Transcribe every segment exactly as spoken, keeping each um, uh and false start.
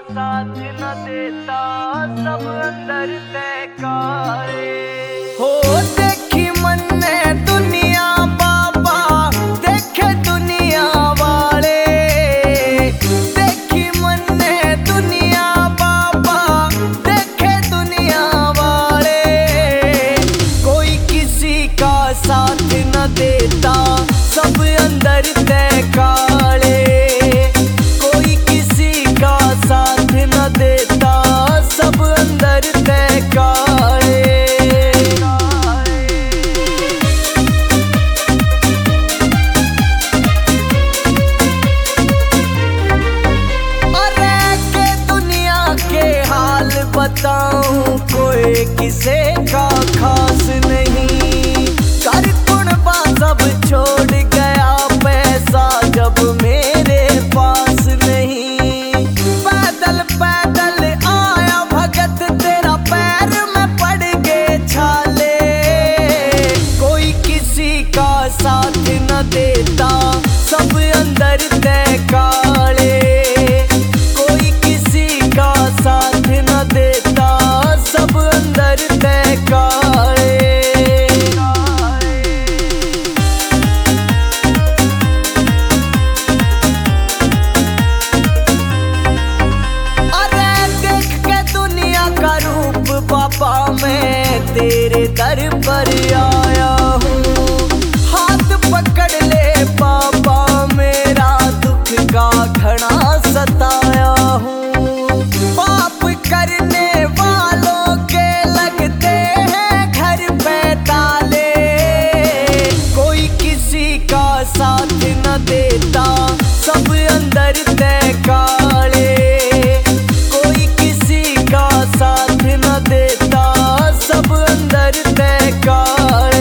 साथ न देता सब अंदर तैकारे हो। देखी मन ने दुनिया बाबा देखे दुनिया वाले, देखी मन ने दुनिया बाबा देखे दुनिया वाले। कोई किसी का साथ न देता सब अंदर तैकाले, कोई किसी का साथ न देता सब अंदर तैकाले। अरे के दुनिया के हाल बताऊं कोई किसे का खास नहीं। कर कुणबा सब छोड़ गया पैसा जब मेरे पास नहीं। पैदल पैदल आया भगत तेरा पैर में पड़ गए छाले। कोई किसी का साथ न देता सब अंदर तैकाले, कोई किसी का साथ न देता सब अंदर तैकाले। बाबा मैं तेरे दर पर आया हूँ, हाथ पकड़ ले बाबा मेरा दुख का घड़ा सताया हूँ। पाप करने वालों के लगते हैं घर पे ताले। कोई किसी का साथ न देता सब अंदर तैकाले, कोई किसी का साथ न देता सब अंदर तैकाले।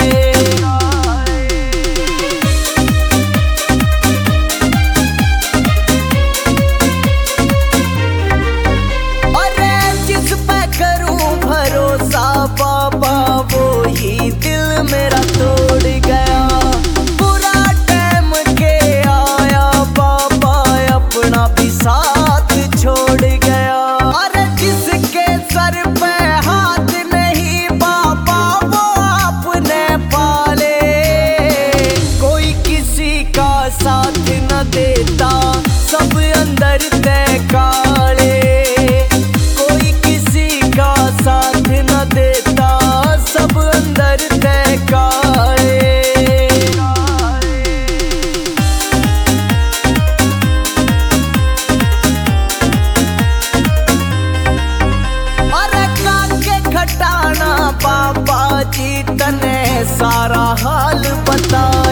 अरे जिस पे करूं भरोसा बाबा वो ही दिल मेरा तोड़ गया। बुरा टाइम के आया बाबा अपना भी साथ छोड़ गया। अरे जिसके सर पे हाथ नहीं बाबा वो आपने पाले। कोई किसी का साथ न देता सब अंदर तैकाले, कोई किसी का साथ न देता सब अंदर तैकाले। अरे काके खटाना बाबा जी तने सारा हाल बता।